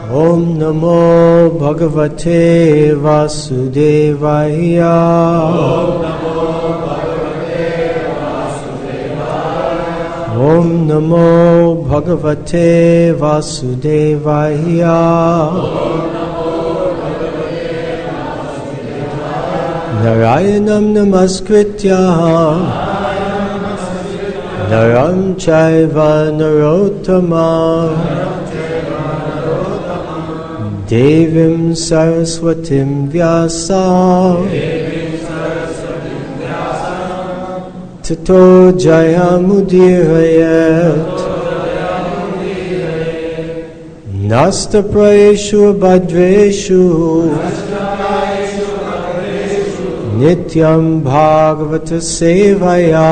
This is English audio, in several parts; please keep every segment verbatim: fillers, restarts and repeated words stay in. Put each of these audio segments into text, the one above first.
Om Namo Bhagavate Vasudevaya. Om Namo Bhagavate Vasudevaya. Om Namo Bhagavate Vasudevaya. Om Namo Bhagavate Vasudevaya. Narayanam Namaskritya Naram Chaiva Narottama Devim Saraswatim Vyasa Tato Jayamudirayat Nasta Praeshu Bhadreshu Nityam Bhagavata Sevaya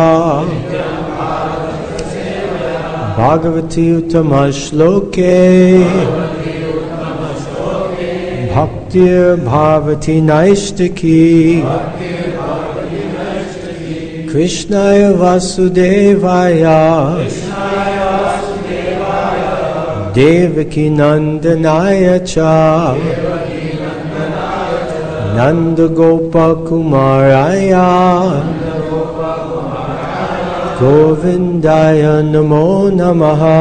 Bhagavati Uttama Shloke Bhaktir Bhavati Naishtaki Krishnaya Vasudevaya Devaki Nandanaya Cha Nanda Gopa Kumaraya Govindaya Namo Namaha.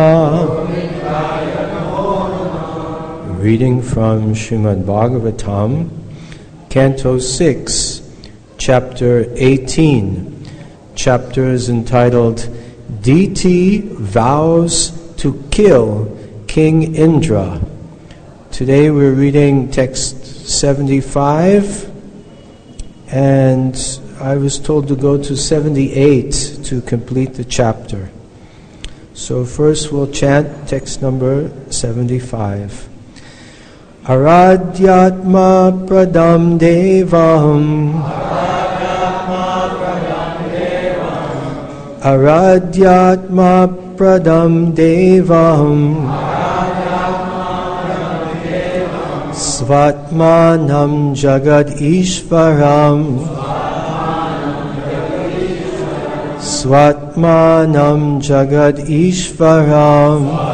Reading from Srimad Bhagavatam, Canto six, Chapter eighteen. Chapter is entitled Diti Vows to Kill King Indra. Today we're reading text seventy-five, and I was told to go to seventy-eight to complete the chapter. So first we'll chant text number seventy-five. Aradyatma pradam devam Aradyatma pradam devam Svatmanam jagad ishvaram Svatmanam jagad ishvaram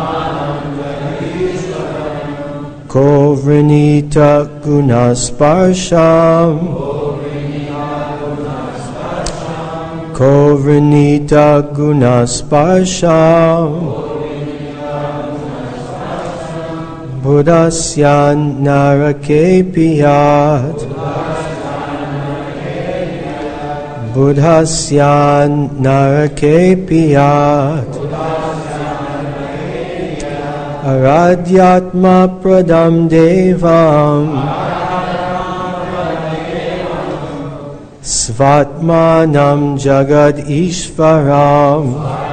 Kovrinita gunasparsham Kovrinita gunasparsham Buddhasyan narake piyat Buddhasyan narake piyat Aradyatma pradam devam Svatmanam jagad ishvaram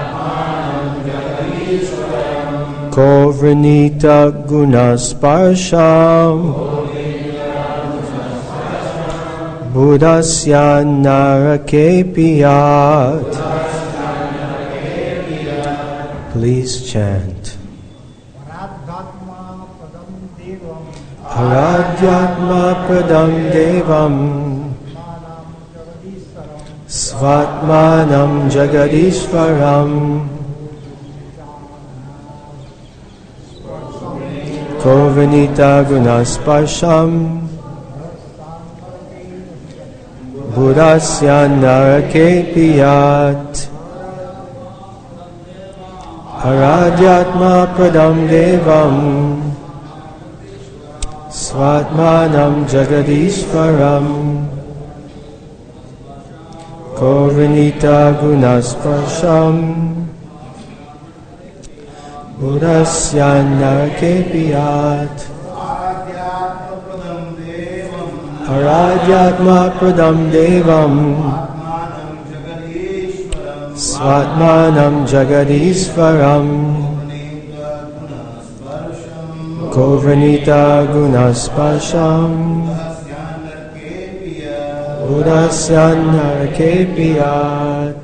Kovrinita gunasparsham Buddhasyan narake piyat. Please chant. Aradyatma pradam devam Svatmanam jagadishvaram Kovrinita gunasparsham Buddhasyan narake piyat. Aradyatma pradam devam Svatmanam jagadishvaram Kovrinita gunasparsham Buddhasyan narake piyat. Aradyatma pradam devam Svatmanam jagadishvaram Kovrinita gunasparsham Buddhasyan narake piyat.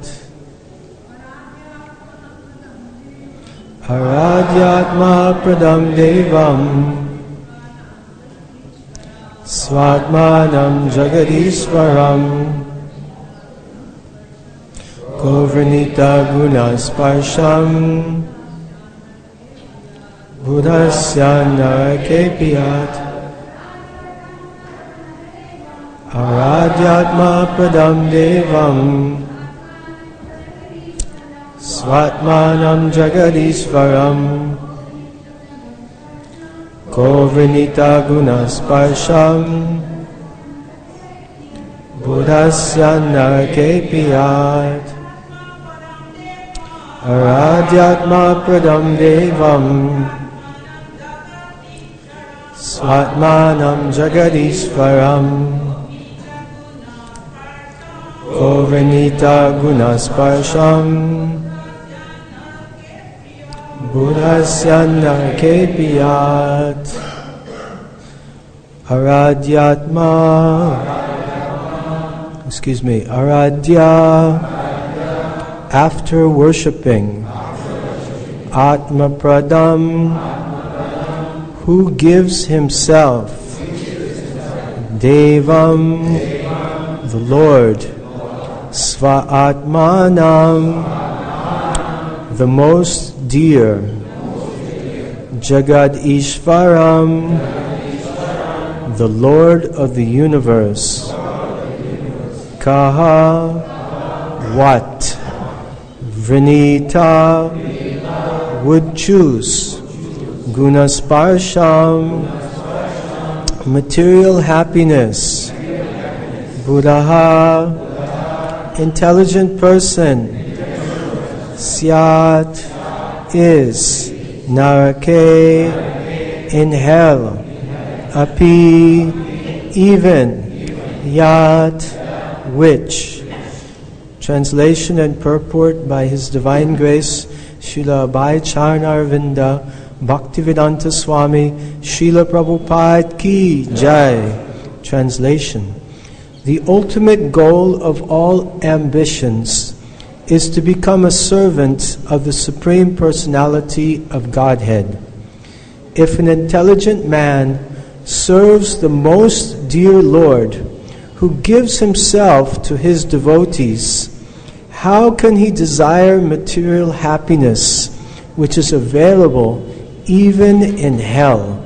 Aradyatma pradam devam Svatmanam jagadishvaram Kovrinita gunasparsham Buddhasya narakepiyat Aradyatma pradam devam Svatmanam jagadishvaram Kovrinita gunasparsham Buddhasya narakepiyat Aradyatma pradam devam Svatmanam jagadishvaram Kovrinita gunasparsham Buddhasya narakepiyat Aradyatma Excuse me, Aradya After worshipping Atma Pradam Who gives himself Devam The Lord Sva-atmanam The most dear Jagad Ishvaram The Lord of the universe Kaha What Vrinita Would choose Gunasparsham Material happiness Buddha Intelligent person Syat is Narake in hell Api even Yat which. Translation and purport by His Divine Grace Srila Abhay Charnarvinda Bhaktivedanta Swami Srila Prabhupada Ki Jai. Translation. The ultimate goal of all ambitions is to become a servant of the Supreme Personality of Godhead. If an intelligent man serves the most dear Lord, who gives himself to his devotees, how can he desire material happiness, which is available even in hell?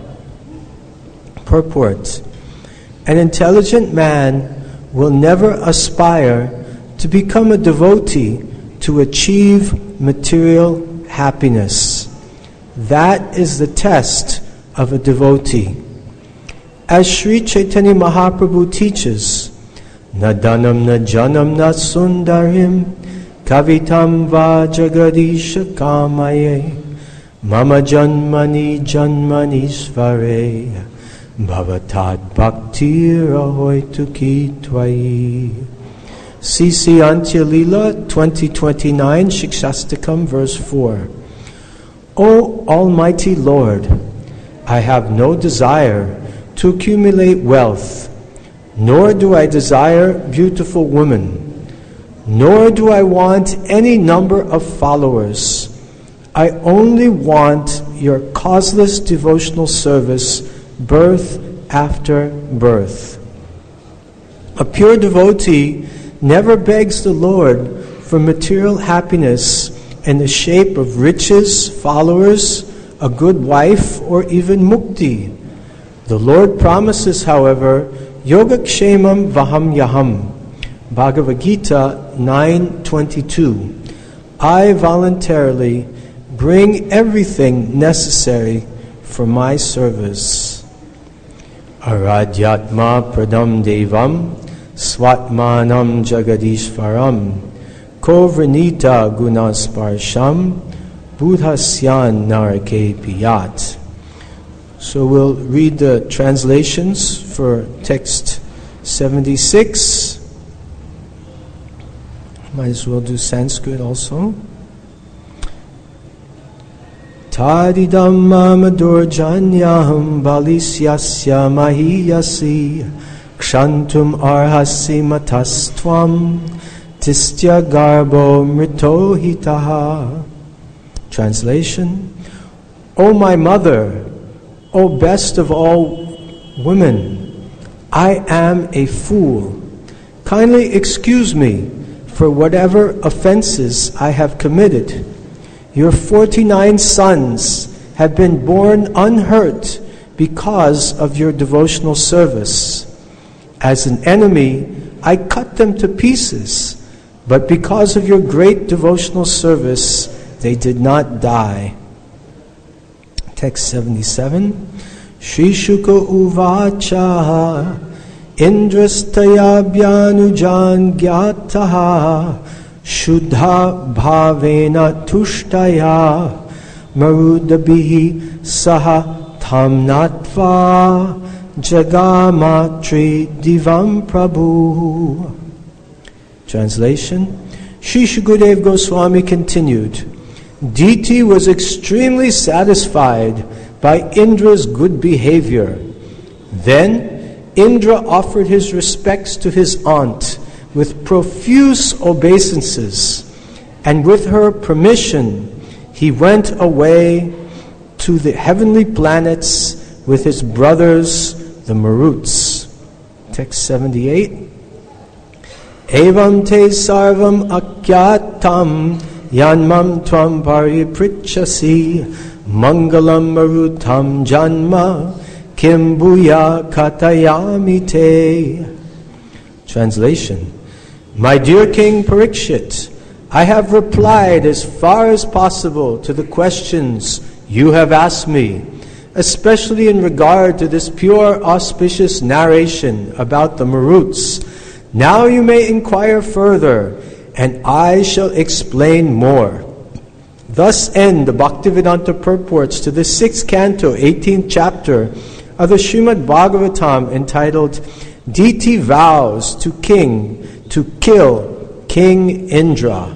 Purport. An intelligent man will never aspire to become a devotee to achieve material happiness. That is the test of a devotee. As Sri Chaitanya Mahaprabhu teaches, Na dhanam na janam na sundarim kavitam va jagadisha kamaye mama janmani janmani svare bhavatat bhaktir ahoitu ki tvai. C C Antya Lila twenty twenty-nine, Shikshastakam, verse four. O Almighty Lord, I have no desire to accumulate wealth, nor do I desire beautiful women, nor do I want any number of followers. I only want your causeless devotional service, birth after birth. A pure devotee never begs the Lord for material happiness in the shape of riches, followers, a good wife, or even mukti. The Lord promises, however, Yogakshemam Vaham Yaham. Bhagavad Gita nine twenty-two. I voluntarily bring everything necessary for my service. Aradyatma pradam devam swatmanam jagadishvaram kovranita gunasparsham buddhasyan narake piyat. So we'll read the translations for text seventy-six. Might as well do Sanskrit also. Tadidam mamadurjanyaham balisyasya mahiyasi kshantum arhasi matastvam tistya garbo mritohitaha. Translation. O my mother, O best of all women, I am a fool. Kindly excuse me for whatever offenses I have committed. Your forty-nine sons have been born unhurt because of your devotional service. As an enemy, I cut them to pieces, but because of your great devotional service, they did not die. Text seventy-seven. Shri Shuka Uvacha Indrastaya Bhyanujan Gyataha Shuddha Bhavena Tushtaya Marudabihi Saha Tamnatva Jagamatri Divam Prabhu. Translation. Shri Shukadev Goswami continued, Diti was extremely satisfied by Indra's good behavior. Then Indra offered his respects to his aunt with profuse obeisances, and with her permission, he went away to the heavenly planets with his brothers, the Maruts. Text seventy-eight. Evam te sarvam akyatam yanmam tvam pariprichasi mangalam marutam janma kim bhuya katayami te. Translation. My dear King Parikshit, I have replied as far as possible to the questions you have asked me, especially in regard to this pure auspicious narration about the Maruts. Now you may inquire further, and I shall explain more. Thus end the Bhaktivedanta purports to the sixth canto, eighteenth chapter of the Srimad Bhagavatam, entitled Diti Vows to King to Kill King Indra.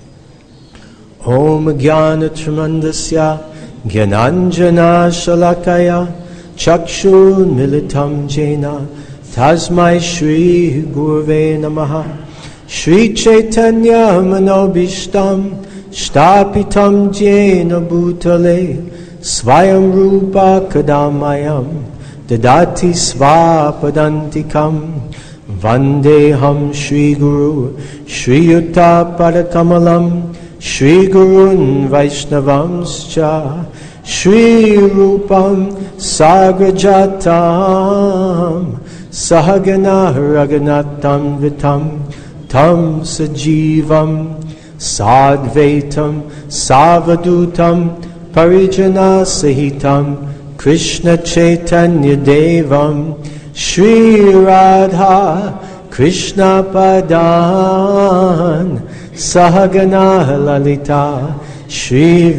Om Jnana Tramandasya Jnananjana Shalakaya Chakshun Militam Jena Tasmai Shri Gurve Namaha Shri Chaitanya Manobishtam Shtapitam Jena Bhutale Svayam Rupa Kadamayam Dadati Svapadantikam Vandeham Shri Guru Shri Yuta Padakamalam Shri Gurun Vaishnavamscha Shri Rupam Sagrajatam Sahagana Raganatam Vitam Tam Sajivam Sadvaitam Savadutam Parijana Sahitam Krishna Chaitanya Devam Shri Radha Krishna Padan Sahagana Lalita Shri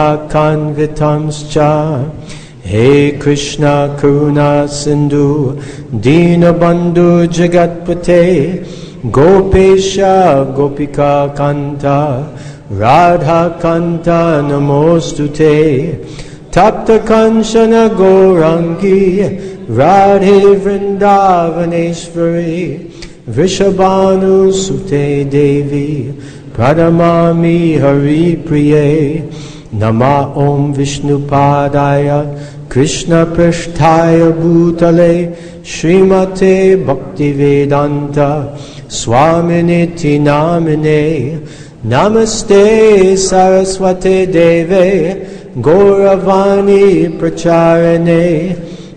Vishakhanvitamscha. Hey Krishna Karuna Sindhu Dinabandhu Jagatpate Gopesha Gopika Kanta Radha Kanta Namostute Tapta Kanchana Gaurangi Radhe Vrindavaneshwari Vrishabhanu Sute Devi Pradamami Hari Priye Nama Om Vishnu Padaya Krishna Prishtaya Bhutale Srimate Bhaktivedanta Swaminiti Namine Namaste Saraswate Deve Gauravani Pracharane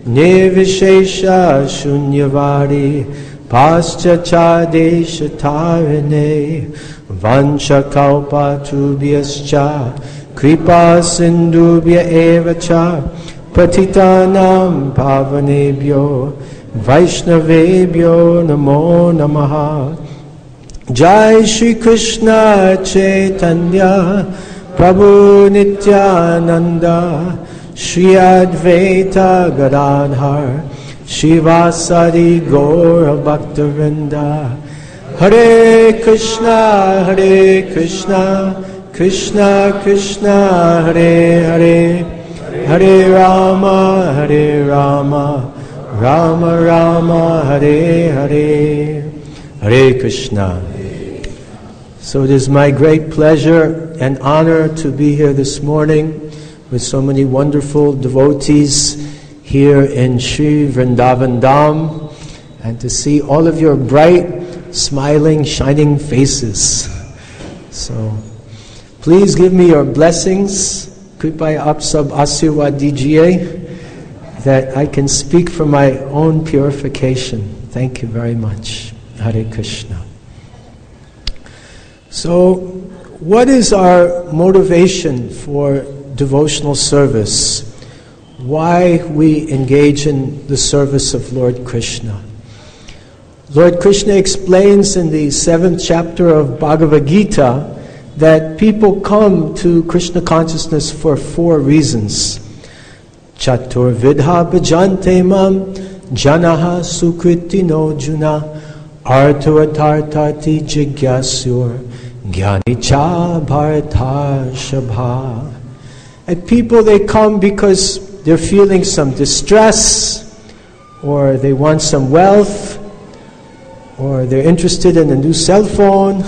Nirvishesha Shunyavadi Paschachadesha Tarane Vancha Kalpa Tubhyascha Kripa Sindubhya Evacha Patitanam Pavanebhyo Vaishnavebhyo Namo Namaha. Jai Shri Krishna Chaitanya Prabhu Nityananda Shri Advaita Gadadhar Shivasadi Gaura Bhaktivinoda. Hare Krishna Hare Krishna Krishna Krishna Hare Hare Hare Rama Hare Rama Rama Rama Hare Hare. Hare Krishna. So it is my great pleasure and honor to be here this morning with so many wonderful devotees here in Sri Vrindavan Dham, and to see all of your bright, smiling, shining faces. So please give me your blessings, कृपया आप सब आशीर्वाद दीजिए that I can speak for my own purification. Thank you very much. Hare Krishna. So, what is our motivation for devotional service? Why we engage in the service of Lord Krishna? Lord Krishna explains in the seventh chapter of Bhagavad Gita that people come to Krishna consciousness for four reasons. Chatur vidha bhajante mam janaha sukritino juna arthatartati jigyasur jnani cha bharata shabha. And people, they come because they're feeling some distress, or they want some wealth, or they're interested in a new cell phone,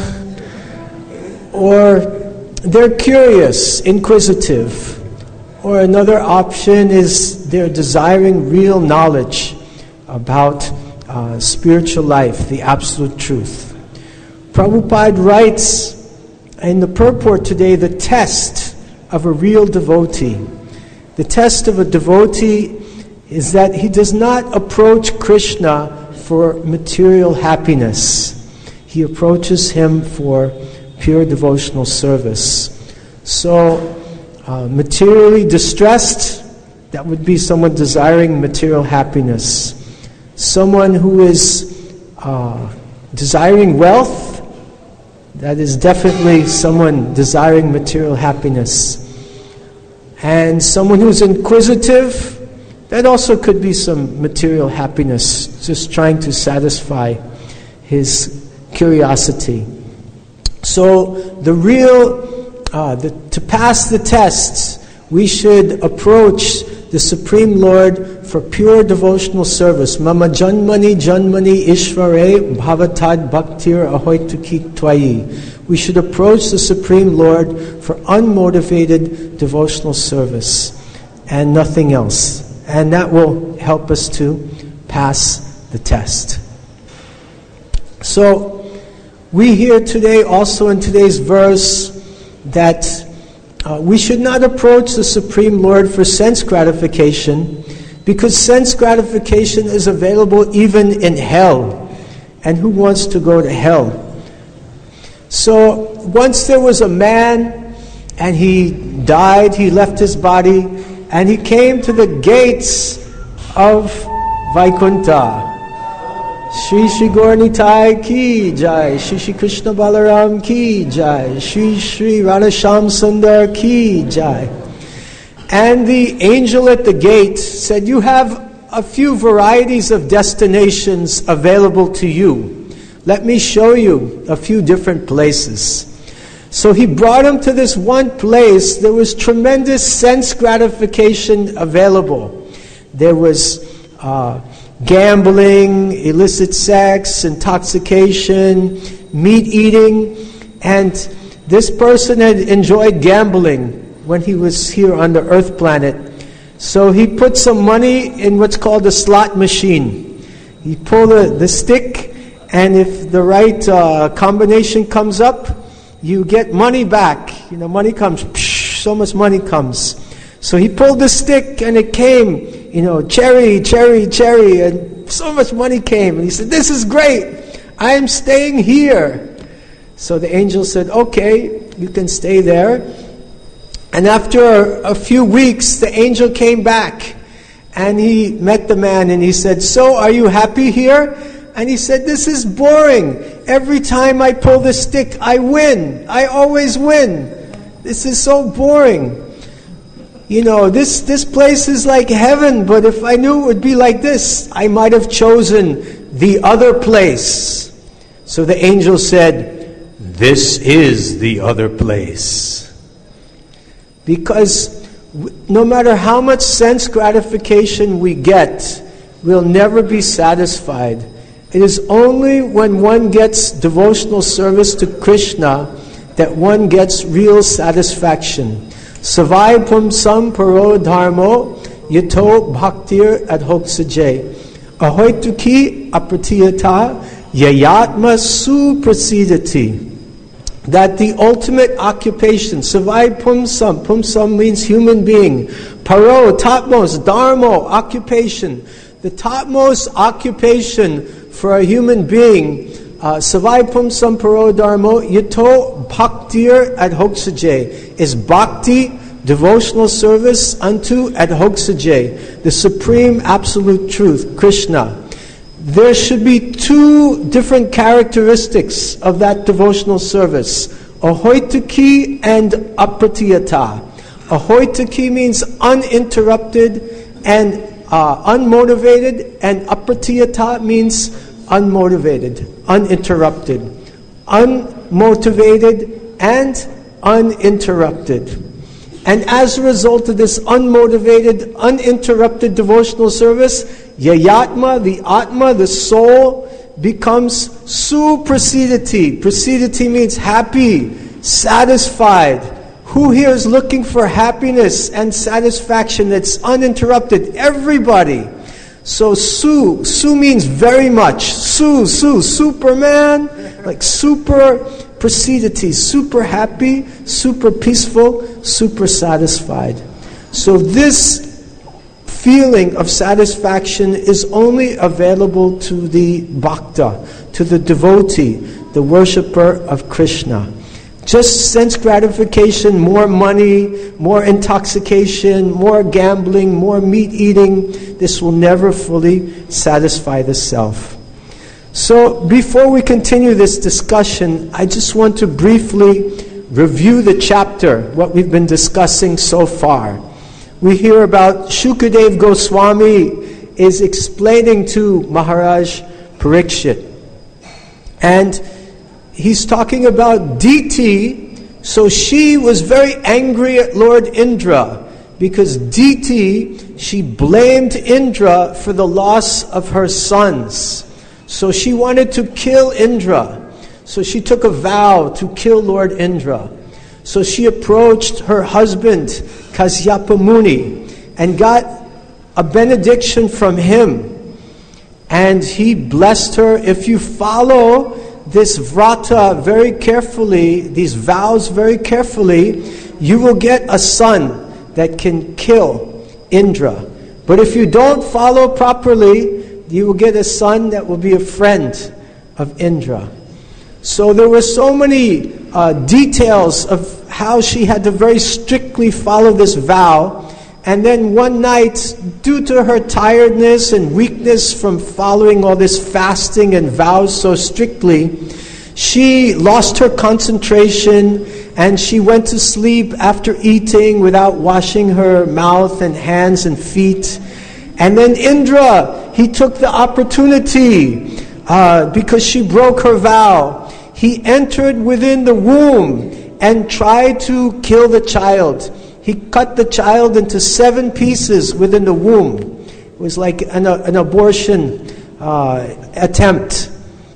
or they're curious, inquisitive, or another option is they're desiring real knowledge about uh, spiritual life, the absolute truth. Prabhupada writes in the purport today, the test of a real devotee. The test of a devotee is that he does not approach Krishna for material happiness. He approaches him for pure devotional service. So, uh, materially distressed, that would be someone desiring material happiness. Someone who is uh, desiring wealth, that is definitely someone desiring material happiness. And someone who's inquisitive, that also could be some material happiness, just trying to satisfy his curiosity. So the real, uh, the, to pass the test, we should approach the Supreme Lord for pure devotional service. Mama janmani janmani ishvare bhavatad bhaktir ahoituki twayi. We should approach the Supreme Lord for unmotivated devotional service and nothing else. And that will help us to pass the test. So, we hear today, also in today's verse, that uh, we should not approach the Supreme Lord for sense gratification, because sense gratification is available even in hell. And who wants to go to hell? So, once there was a man, and he died, he left his body, and he came to the gates of Vaikuntha. Shri Shri Gaur Nitai ki jai, Shri Shri Krishna Balaram ki jai, Shri Shri Radha Shyam Sundar ki jai. And the angel at the gate said, you have a few varieties of destinations available to you. Let me show you a few different places. So he brought him to this one place. There was tremendous sense gratification available. There was uh, gambling, illicit sex, intoxication, meat eating, and this person had enjoyed gambling when he was here on the earth planet. So he put some money in what's called a slot machine. He pulled the, the stick, and if the right uh, combination comes up, you get money back. You know, money comes, psh, so much money comes. So he pulled the stick and it came, you know, cherry, cherry, cherry, and so much money came. And he said, this is great. I am staying here. So the angel said, okay, you can stay there. And after a few weeks, the angel came back and he met the man and he said, so are you happy here? And he said, this is boring. Every time I pull the stick, I win. I always win. This is so boring. You know, this, this place is like heaven, but if I knew it would be like this, I might have chosen the other place. So the angel said, this is the other place. Because no matter how much sense gratification we get, we'll never be satisfied. It is only when one gets devotional service to Krishna that one gets real satisfaction. Savai pumsam paro dharmo yato bhaktir adhoksaje ahoituki apratiyata yayatma suprasidati. that the ultimate occupation, Savai Pumsam, Pumsam means human being, Paro, topmost, Dharmo, occupation, the topmost occupation for a human being, uh, Savai Pumsam Paro Dharmo, Yato Bhaktir Adhoksaje, is bhakti, devotional service unto Adhoksaje, the supreme absolute truth, Krishna. There should be two different characteristics of that devotional service, ahoituki and apratiyata. Ahoituki means uninterrupted and uh, unmotivated, and apratiyata means unmotivated, uninterrupted. Unmotivated and uninterrupted. And as a result of this unmotivated, uninterrupted devotional service, Yayatma, the Atma, the soul, becomes suprasidati. Prasidati means happy, satisfied. Who here is looking for happiness and satisfaction that's uninterrupted? Everybody. So su, su means very much. Su, su, Superman, like super prasidati, super happy, super peaceful, super satisfied. So this feeling of satisfaction is only available to the bhakta, to the devotee, the worshipper of Krishna. Just sense gratification, more money, more intoxication, more gambling, more meat eating, this will never fully satisfy the self. So before we continue this discussion, I just want to briefly review the chapter, what we've been discussing so far. We hear about Shukadev Goswami is explaining to Maharaj Parikshit. And he's talking about Diti. So she was very angry at Lord Indra because Diti, she blamed Indra for the loss of her sons. So she wanted to kill Indra. So she took a vow to kill Lord Indra. So she approached her husband, Kasyapa Muni, and got a benediction from him. And he blessed her, if you follow this vrata very carefully, these vows very carefully, you will get a son that can kill Indra. But if you don't follow properly, you will get a son that will be a friend of Indra. So there were so many uh, details of how she had to very strictly follow this vow. And then one night, due to her tiredness and weakness from following all this fasting and vows so strictly, she lost her concentration and she went to sleep after eating without washing her mouth and hands and feet. And then Indra, he took the opportunity, uh, because she broke her vow. He entered within the womb and tried to kill the child. He cut the child into seven pieces within the womb. It was like an, an abortion uh, attempt.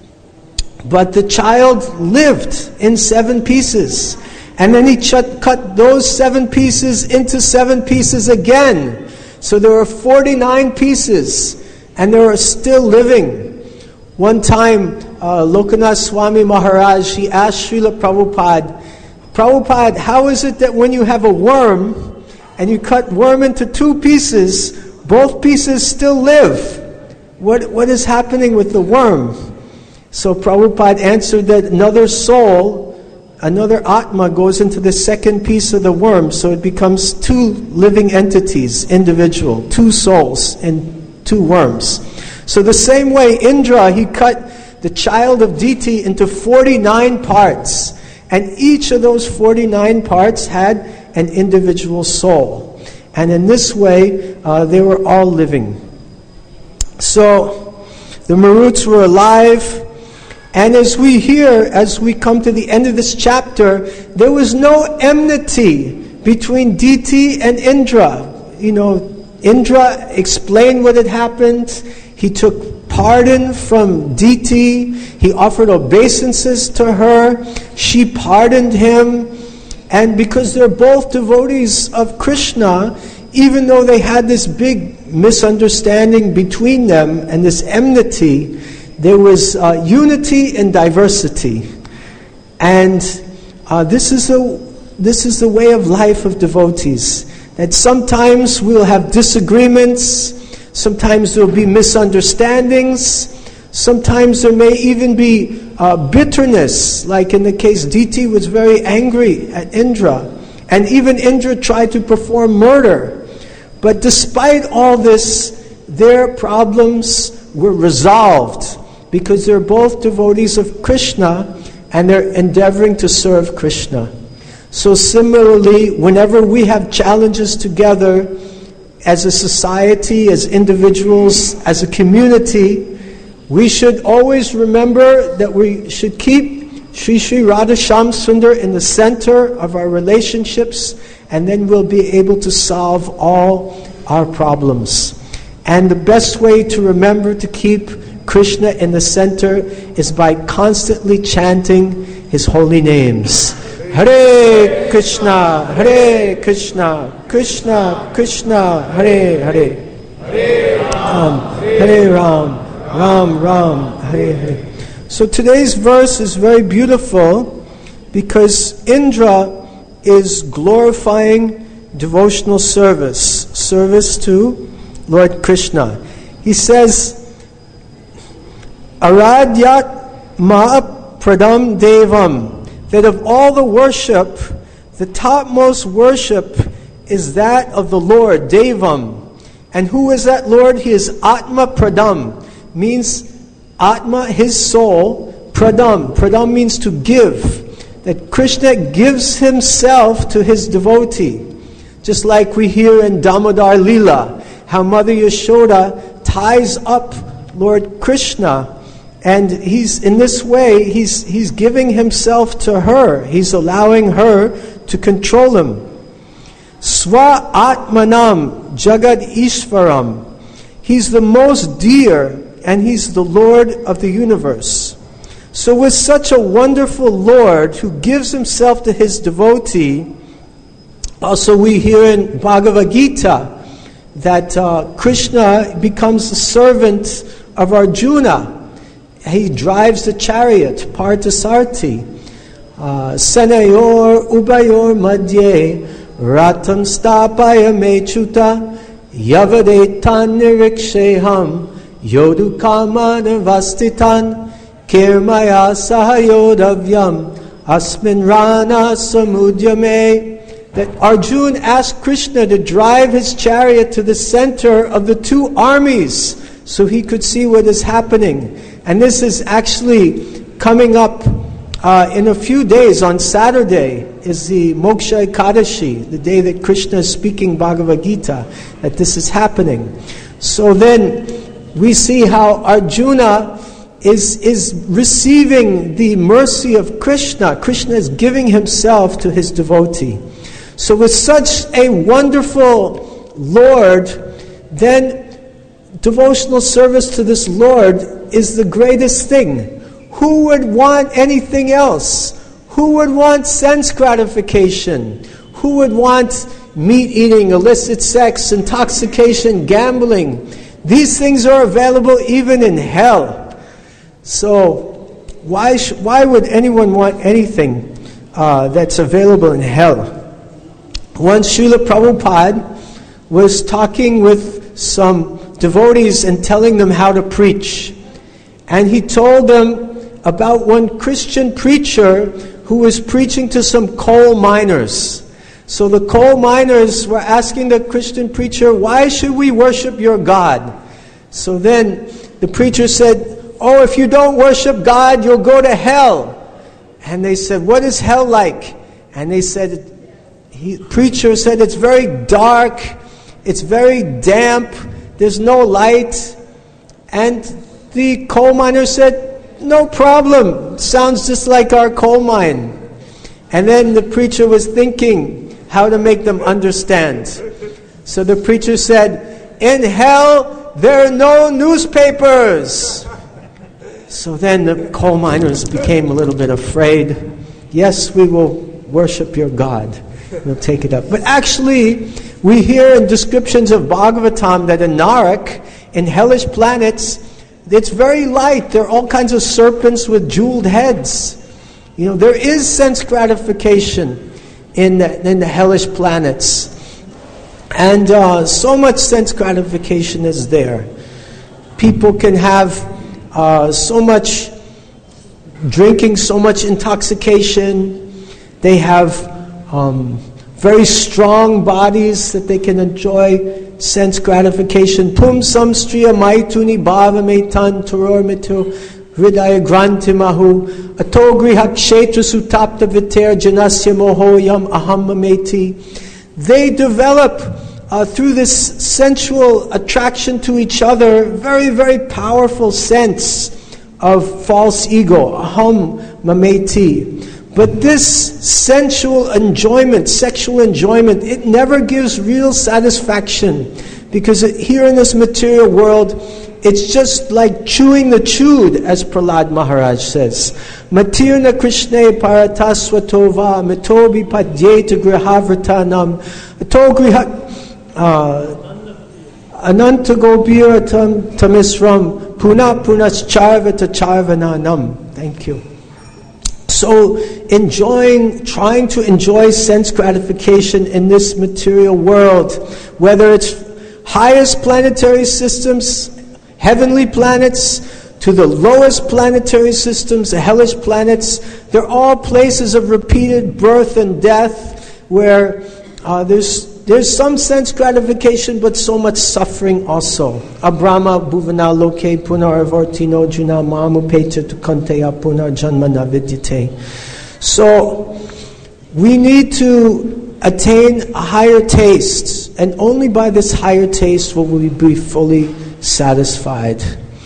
But the child lived in seven pieces. And then he ch- cut those seven pieces into seven pieces again. So there were forty-nine pieces. And they were still living. One time, uh, Lokanath Swami Maharaj, he asked Srila Prabhupada, Prabhupada, how is it that when you have a worm and you cut worm into two pieces, both pieces still live? What what is happening with the worm? So Prabhupada answered that another soul, another Atma goes into the second piece of the worm, so it becomes two living entities, individual, two souls and two worms. So the same way, Indra, he cut the child of Diti into forty-nine parts. And each of those forty-nine parts had an individual soul. And in this way, uh, they were all living. So, the Maruts were alive. And as we hear, as we come to the end of this chapter, there was no enmity between Diti and Indra. You know, Indra explained what had happened. He took pardon from Diti. He offered obeisances to her. She pardoned him. And because they're both devotees of Krishna, even though they had this big misunderstanding between them and this enmity, there was uh, unity in diversity. And Uh, this is the this is the way of life of devotees. That sometimes we'll have disagreements, sometimes there'll be misunderstandings, sometimes there may even be uh, bitterness, like in the case Diti was very angry at Indra, and even Indra tried to perform murder. But despite all this, their problems were resolved because they're both devotees of Krishna and they're endeavoring to serve Krishna. So similarly, whenever we have challenges together as a society, as individuals, as a community, we should always remember that we should keep Shri Shri Radha Shyam Sundar in the center of our relationships, and then we'll be able to solve all our problems. And the best way to remember to keep Krishna in the center is by constantly chanting His holy names. Hare Krishna, Hare Krishna, Krishna Krishna, Hare Hare, Hare Ram, Hare Ram, Ram Ram, Hare Hare. So today's verse is very beautiful because Indra is glorifying devotional service, service to Lord Krishna. He says, Aradyat ma pradam devam, that of all the worship, the topmost worship is that of the Lord, Devam. And who is that Lord? He is Atma Pradam, means Atma, his soul, Pradam. Pradam means to give. That Krishna gives himself to his devotee. Just like we hear in Damodar Leela, how Mother Yashoda ties up Lord Krishna, and he's in this way he's he's giving himself to her. He's allowing her to control him. Swa Atmanam Jagad Ishvaram. He's the most dear and he's the Lord of the universe. So with such a wonderful Lord who gives himself to his devotee, also we hear in Bhagavad Gita that uh, Krishna becomes the servant of Arjuna. He drives the chariot, Parthasarthi. Senayor ubayor madhye ratam stapaya mechuta yavadetan niriksheham yodukamana vastitan kirmaya sahayodavyam asmin rana samudyame. That Arjuna asked Krishna to drive his chariot to the center of the two armies so he could see what is happening. And this is actually coming up uh, in a few days. On Saturday is the Moksha Ekadashi, the day that Krishna is speaking Bhagavad Gita, that this is happening. So then we see how Arjuna is, is receiving the mercy of Krishna. Krishna is giving himself to his devotee. So with such a wonderful Lord, then devotional service to this Lord is the greatest thing. Who would want anything else? Who would want sense gratification? Who would want meat eating, illicit sex, intoxication, gambling? These things are available even in hell. So why sh- why would anyone want anything uh, that's available in hell? Once Srila Prabhupada was talking with some devotees and telling them how to preach. And he told them about one Christian preacher who was preaching to some coal miners. So the coal miners were asking the Christian preacher, why should we worship your God? So then the preacher said, oh, if you don't worship God, you'll go to hell. And they said, what is hell like? And they said, he, preacher said, it's very dark, it's very damp, there's no light. And the coal miner said, no problem, sounds just like our coal mine. And then the preacher was thinking how to make them understand. So the preacher said, in hell there are no newspapers. So then the coal miners became a little bit afraid. Yes, we will worship your God. We'll take it up. But actually, we hear in descriptions of Bhagavatam that in Narak, in hellish planets, it's very light. There are all kinds of serpents with jeweled heads. You know, there is sense gratification in the, in the hellish planets. And uh, so much sense gratification is there. People can have uh, so much drinking, so much intoxication. They have um, very strong bodies that they can enjoy sense gratification. Pum samstriya maituni bhava metan turor mito hridaya grantimahu atogriha kshetra sutapta viter janasya mohoyam aham mameti. They develop uh, through this sensual attraction to each other very, very powerful sense of false ego, aham mameti. But this sensual enjoyment, sexual enjoyment, it never gives real satisfaction, because it, here in this material world, it's just like chewing the chewed, as Prahlad Maharaj says. Matirna Krishne paratasvatova mitobi padyeta grihavratanam atogrihat ananta gobira tamisram puna punas charvata charvananam. Thank you. So enjoying, trying to enjoy sense gratification in this material world, whether it's highest planetary systems, heavenly planets, to the lowest planetary systems, the hellish planets, they're all places of repeated birth and death, where uh, there's there's some sense gratification, but so much suffering also. Abrahma bhuvana loke punaravartino juna mamupeta tukanteya punar janmana vidyate. So we need to attain a higher taste, and only by this higher taste will we be fully satisfied.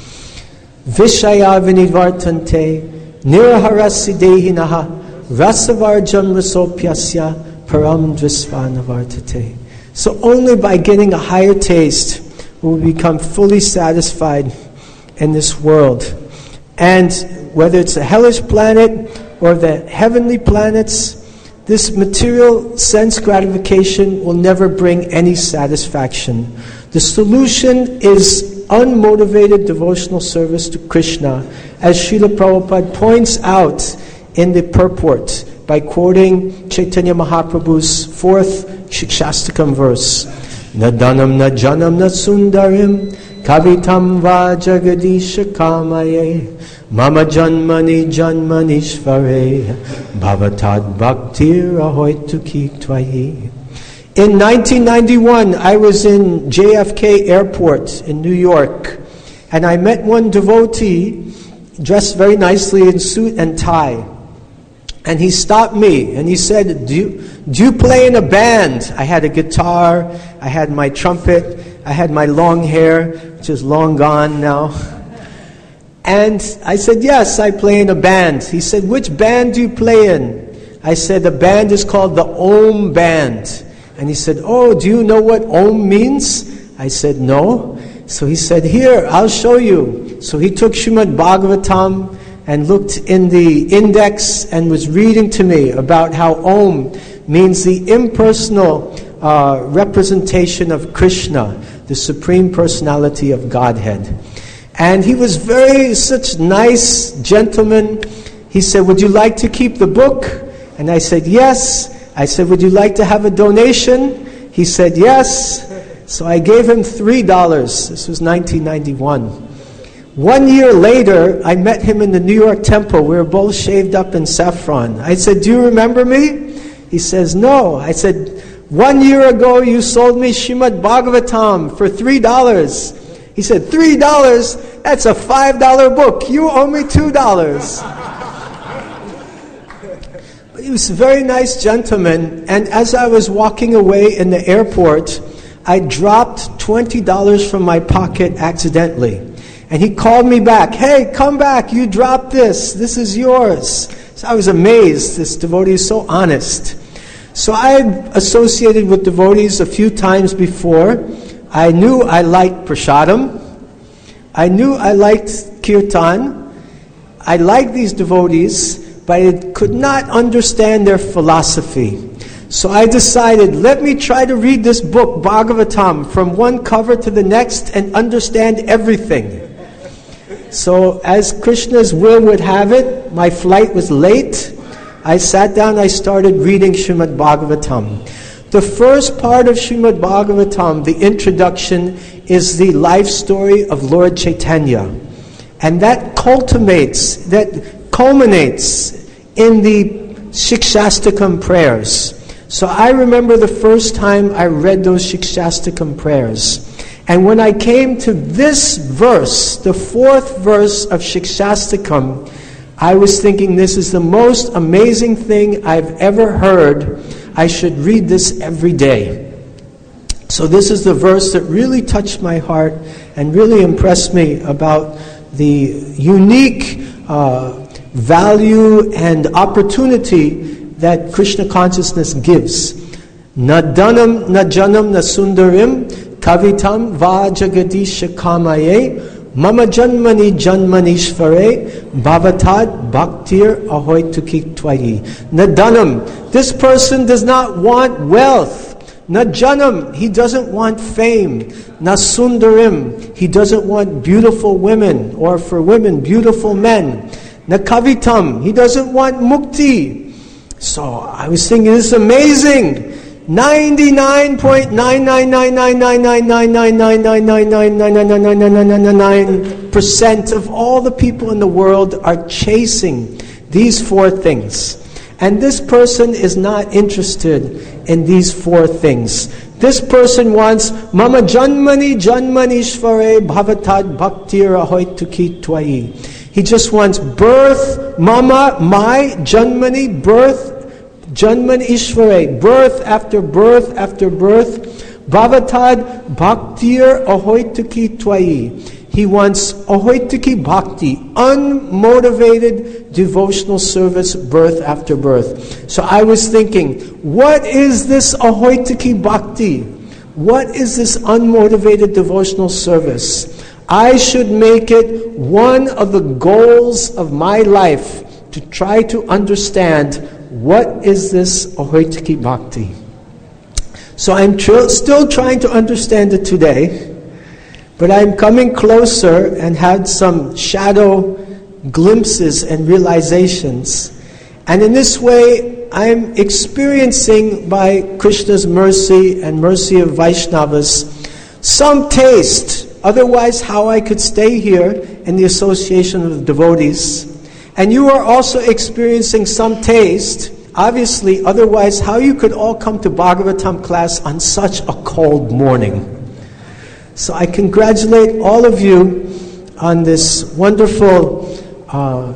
Vishaya vinivartante niraharasiddehinaha rasavarjam rasopyasya param dvisvanavartate. So only by getting a higher taste will we become fully satisfied in this world. And whether it's a hellish planet or the heavenly planets, this material sense gratification will never bring any satisfaction. The solution is unmotivated devotional service to Krishna, as Srila Prabhupada points out in the purport by quoting Chaitanya Mahaprabhu's fourth Shikshastakam verse. Na dhanam na janam na sundarim kavitam va jagadisha kamaye mama janmani janmanishvare bhavatad bhaktir ahoitu kiktvayi. In nineteen ninety-one, I was in J F K Airport in New York, and I met one devotee dressed very nicely in suit and tie. And he stopped me and he said, do you, do you play in a band? I had a guitar, I had my trumpet, I had my long hair, which is long gone now. And I said, yes, I play in a band. He said, which band do you play in? I said, the band is called the Om Band. And he said, oh, do you know what Om means? I said, no. So he said, here, I'll show you. So he took Srimad Bhagavatam and looked in the index and was reading to me about how Om means the impersonal uh, representation of Krishna, the Supreme Personality of Godhead. And he was very, such nice gentleman. He said, would you like to keep the book? And I said, yes. I said, would you like to have a donation? He said, yes. So I gave him three dollars. This was nineteen ninety-one. One year later, I met him in the New York temple. We were both shaved up in saffron. I said, do you remember me? He says, no. I said, one year ago you sold me Srimad Bhagavatam for three dollars. He said, three dollars? That's a five dollar book. You owe me two dollars. But he was a very nice gentleman. And as I was walking away in the airport, I dropped twenty dollars from my pocket accidentally. And he called me back. Hey, come back. You dropped this. This is yours. So I was amazed. This devotee is so honest. So I had associated with devotees a few times before. I knew I liked prasadam. I knew I liked kirtan. I liked these devotees, but I could not understand their philosophy. So I decided, let me try to read this book, Bhagavatam, from one cover to the next and understand everything. So as Krishna's will would have it, my flight was late. I sat down, I started reading Srimad Bhagavatam. The first part of Srimad Bhagavatam, the introduction, is the life story of Lord Chaitanya. And that culminates, that culminates in the Shikshastakam prayers. So I remember the first time I read those Shikshastakam prayers. And when I came to this verse, the fourth verse of Shikshastakam, I was thinking, this is the most amazing thing I've ever heard. I should read this every day. So this is the verse that really touched my heart and really impressed me about the unique uh, value and opportunity that Krishna consciousness gives. Na dhanam, na janam, na sundarim, kavitam va jagadisha kamaye, mama janmani janmanishvare, bhavatad bhaktir ahoituki twayi. Na dhanam, this person does not want wealth. Na janam, he doesn't want fame. Na sundarim, he doesn't want beautiful women, or for women, beautiful men. Na kavitam, he doesn't want mukti. So I was thinking, this is amazing. ninety-nine point nine nine nine nine nine nine nine nine nine nine nine nine nine nine nine nine nine nine nine percent of all the people in the world are chasing these four things. And this person is not interested in these four things. This person wants Mama Janmani Janmanishvare Bhavatad Bhaktir Ahoituki Twayi. He just wants birth, Mama, my, Janmani, birth, Janman Ishvare, birth after birth after birth, Bhavatad Bhaktir Ahoituki Twayi. He wants Ahoituki Bhakti, unmotivated devotional service, birth after birth. So I was thinking, what is this Ahoituki Bhakti? What is this unmotivated devotional service? I should make it one of the goals of my life to try to understand what is this Ahoituki Bhakti. So I'm tr- still trying to understand it today. But I'm coming closer and had some shadow glimpses and realizations. And in this way, I'm experiencing by Krishna's mercy and mercy of Vaishnavas some taste. Otherwise, how I could stay here in the association of devotees. And you are also experiencing some taste. Obviously, otherwise, how you could all come to Bhagavatam class on such a cold morning. So I congratulate all of you on this wonderful uh,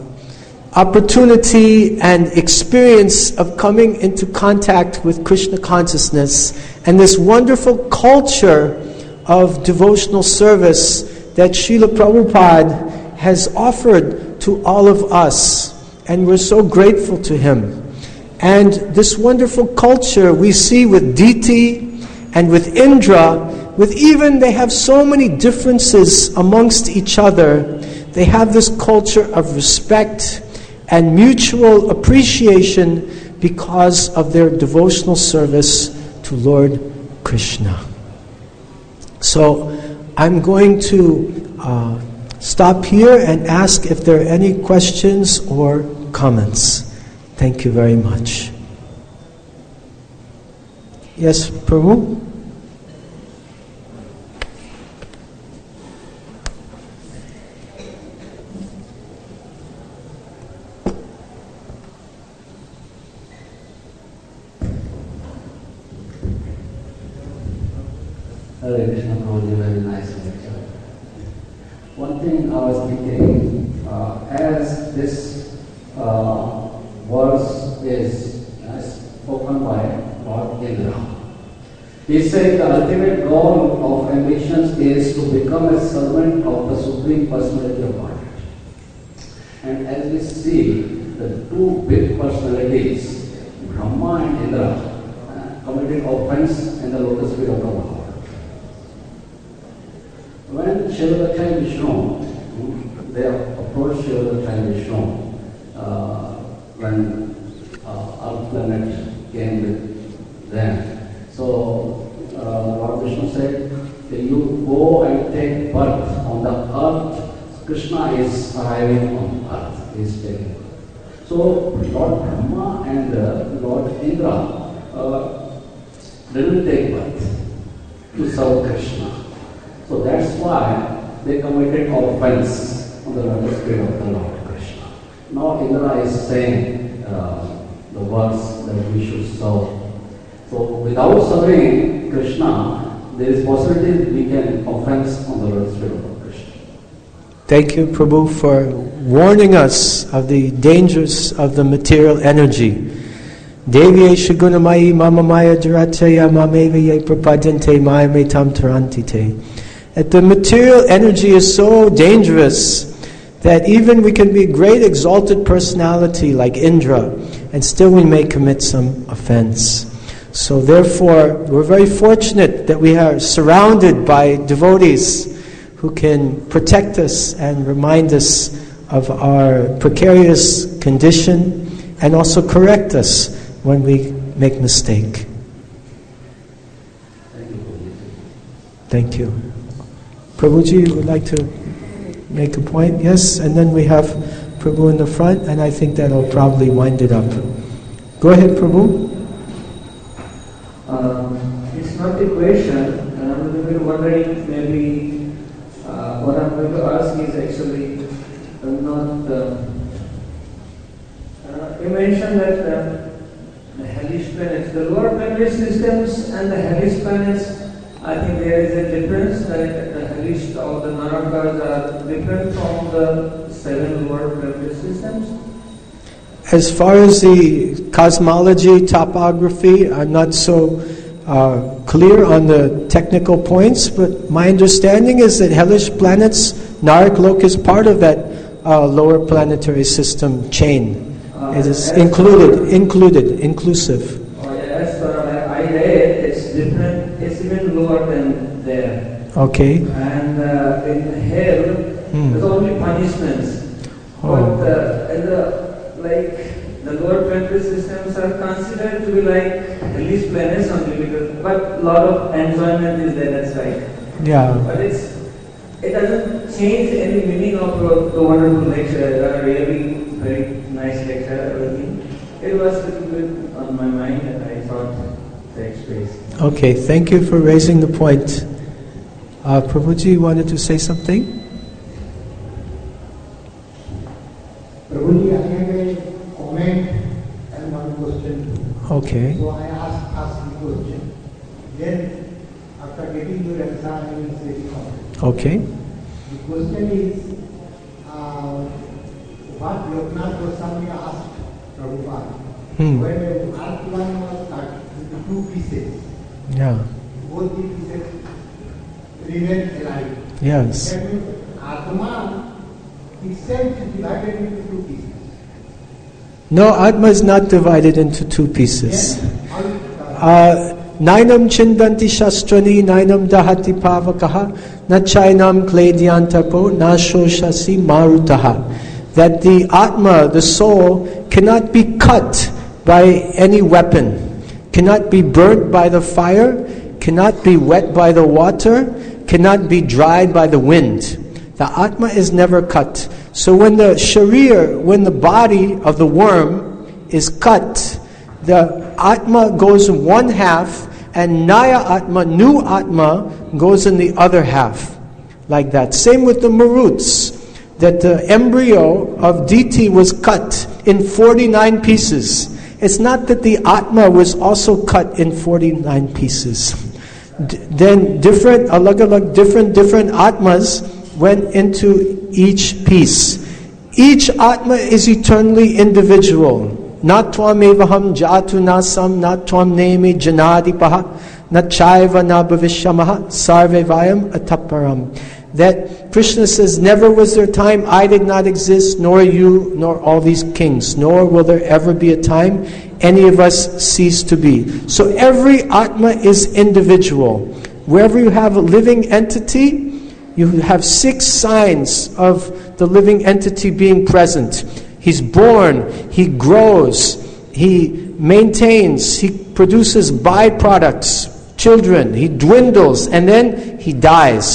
opportunity and experience of coming into contact with Krishna consciousness and this wonderful culture of devotional service that Srila Prabhupada has offered to all of us. And we're so grateful to him. And this wonderful culture we see with Diti and with Indra, with even, they have so many differences amongst each other. They have this culture of respect and mutual appreciation because of their devotional service to Lord Krishna. So I'm going to uh, stop here and ask if there are any questions or comments. Thank you very much. Yes, Prabhu? Hare Krishna Prabhuji, very nice lecture. One thing I was thinking, uh, as this uh, verse is uh, spoken by Lord Indra, he said the ultimate goal of ambitions is to become a servant of the Supreme Personality of Godhead. And as we see, the two big personalities, Brahma and Indra, uh, committed offense in the lotus feet of the Lord. When Shivalakshmi Vishnu, they approached Shivalakshmi Vishnu uh, when uh, Earth planet came with them. So uh, Lord Vishnu said, you go and take birth on the earth. Krishna is arriving on earth. He is taking birth. So Lord Brahma and uh, Lord Indra uh, didn't take birth to serve Krishna. So that's why they committed offense on the lotus feet of the Lord Krishna. Now Indra is saying uh, the words that we should serve. So without serving Krishna, there is possibility we can offense on the lotus feet of Lord Krishna. Thank you, Prabhu, for warning us of the dangers of the material energy. Devyesha gunamayi mama maya jarataya mamevaye prapadante maya metam tarantite. That the material energy is so dangerous that even we can be a great exalted personality like Indra and still we may commit some offense. So therefore, we're very fortunate that we are surrounded by devotees who can protect us and remind us of our precarious condition and also correct us when we make mistake. Thank you. Prabhuji, you would like to make a point? Yes, and then we have Prabhu in the front, and I think that'll probably wind it up. Go ahead, Prabhu. Uh, it's not a question, and I'm a little bit wondering, maybe uh, what I'm going to ask is actually uh, not. Uh, uh, you mentioned that uh, the hellish planets, the lower planetary systems and the hellish planets, I think there is a difference, that the hellish or the narakas are different from the seven lower planetary systems. As far as the cosmology, topography, I'm not so uh, clear on the technical points, but my understanding is that hellish planets, Naraklok is part of that uh, lower planetary system chain. Uh, it is included, included, inclusive. Oh, yes, uh, I read it's different, it's even lower than there. Okay. And uh, in hell, hmm. there's only punishments. Oh. But uh, in the like the lower planetary systems are considered to be like hellish planets only, because but a lot of enjoyment is there, that's right. Yeah. But it's it doesn't change any meaning of uh, the wonderful lecture. Uh, really very nice lecture, everything. It was a little bit on my mind and I thought to express. Okay, thank you for raising the point. Uh, Prabhuji wanted to say something? Prabhuji, I have a comment and one question. Okay. So I ask, ask the question. Then, after getting your answer, I will say the comment. Okay. The question is, uh, what Loknath Goswami asked Prabhupada, Hmm. when the earth one was cut into two pieces, Yeah. both the pieces remain alive. Yes. That means Atma itself is divided into two pieces. No, Atma is not divided into two pieces. Uh, Nainam chindanti shastrani, nainam dahati pavakaha, na chainam kledyantapo, na shoshasi marutaha. That the Atma, the soul, cannot be cut by any weapon, cannot be burnt by the fire, cannot be wet by the water, cannot be dried by the wind. The Atma is never cut. So when the sharir, when the body of the worm is cut, the Atma goes in one half and Naya Atma, new Atma, goes in the other half. Like that. Same with the Maruts, that the embryo of D T was cut in forty-nine pieces. It's not that the Atma was also cut in forty-nine pieces. D- then different, alag-alag, different, different Atmas went into each piece. Each Atma is eternally individual. Not tvam evaham jatu nasam, not tvam nemi janadipaha, not chaiva na bhavishyamaha, sarve vayam ataparam. That Krishna says, never was there a time I did not exist, nor you, nor all these kings, nor will there ever be a time any of us cease to be. So every Atma is individual. Wherever you have a living entity, you have six signs of the living entity being present. He's born, he grows, he maintains, he produces byproducts, children, he dwindles, and then he dies.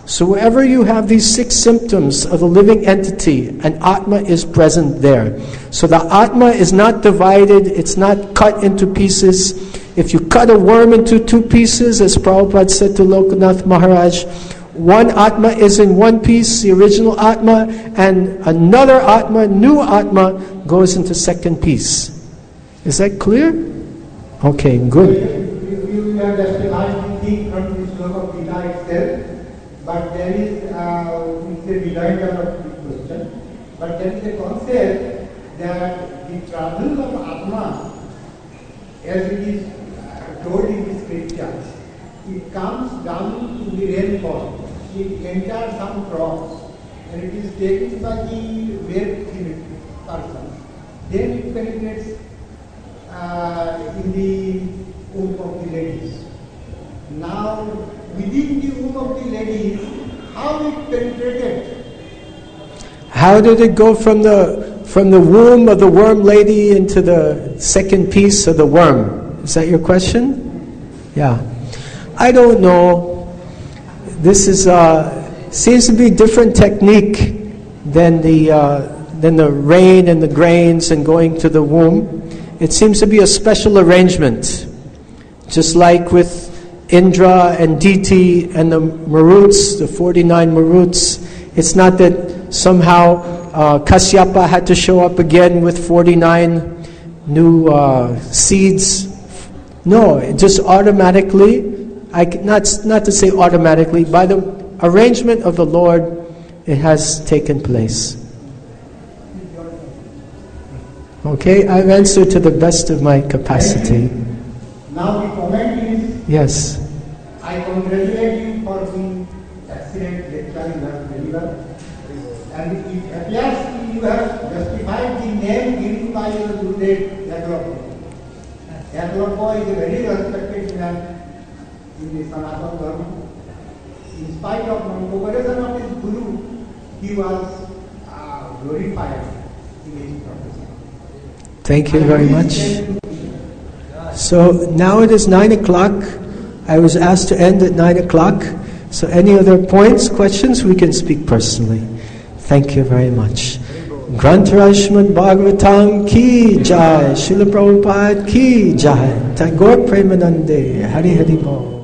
So wherever you have these six symptoms of a living entity, an Atma is present there. So the Atma is not divided, it's not cut into pieces. If you cut a worm into two pieces, as Prabhupada said to Lokanath Maharaj, one Atma is in one piece, the original Atma, and another Atma, new Atma, goes into second piece. Is that clear? Okay, good. If you have justified the thing from the slope of Gita itself, but there is, uh, it's a behind of the question, but there is a concept that the travel of Atma, as it is told in the scriptures, it comes down to the rainfall. It enters some crops and it is taken by the wet person. Then it penetrates uh, in the womb of the ladies. Now, within the womb of the ladies, how it penetrated? How did it go from the from the womb of the worm lady into the second piece of the worm? Is that your question? Yeah. I don't know. This is uh, seems to be a different technique than the uh, than the rain and the grains and going to the womb. It seems to be a special arrangement, just like with Indra and Diti and the Maruts, the forty-nine Maruts. It's not that somehow uh, Kasyapa had to show up again with forty-nine new uh, seeds. No, it just automatically. I not not to say automatically, by the arrangement of the Lord, it has taken place. Okay, I've answered to the best of my capacity. Now the comment is, yes. I congratulate you for the excellent lecture you have delivered, and it appears you have justified the name given by your Gurudev Yaglappa. Yaglappa is a very respected man in the Sanatana Dharma. In spite of non-cooperation of his Guru, he was uh, glorified in his profession. Thank you very much. So now it is nine o'clock. I was asked to end at nine o'clock. So any other points, questions, we can speak personally. Thank you very much. Grantaraj Srimad Bhagavatam ki jai, Srila Prabhupada ki jai, Tagore Premanande, Hari Hari Bol.